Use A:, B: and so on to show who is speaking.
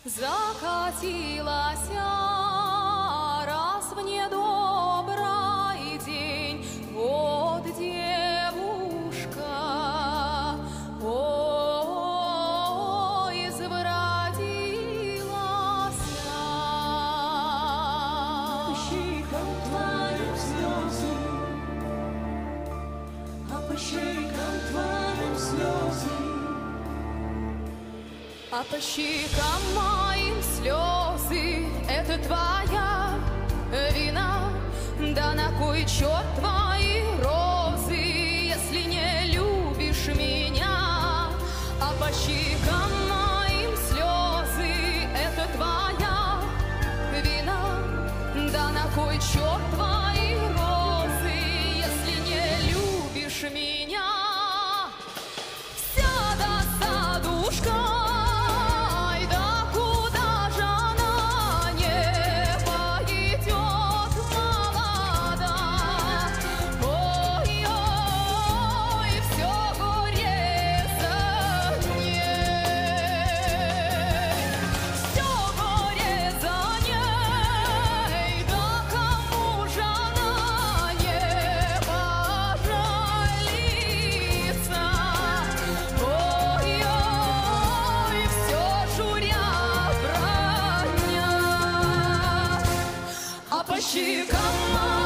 A: Закатилась раз в недобрый день, вот девушка, ой, завродилась.
B: По щекам твоим слезы, а по щекам твоим слезы,
A: а по щекам моим слезы. Это твоя вина, да на кой черт твои розы, если не любишь меня? А по щекам моим слезы. Это твоя вина, да на кой черт твои розы, если не любишь меня? Вся досадушка.
B: по щекам.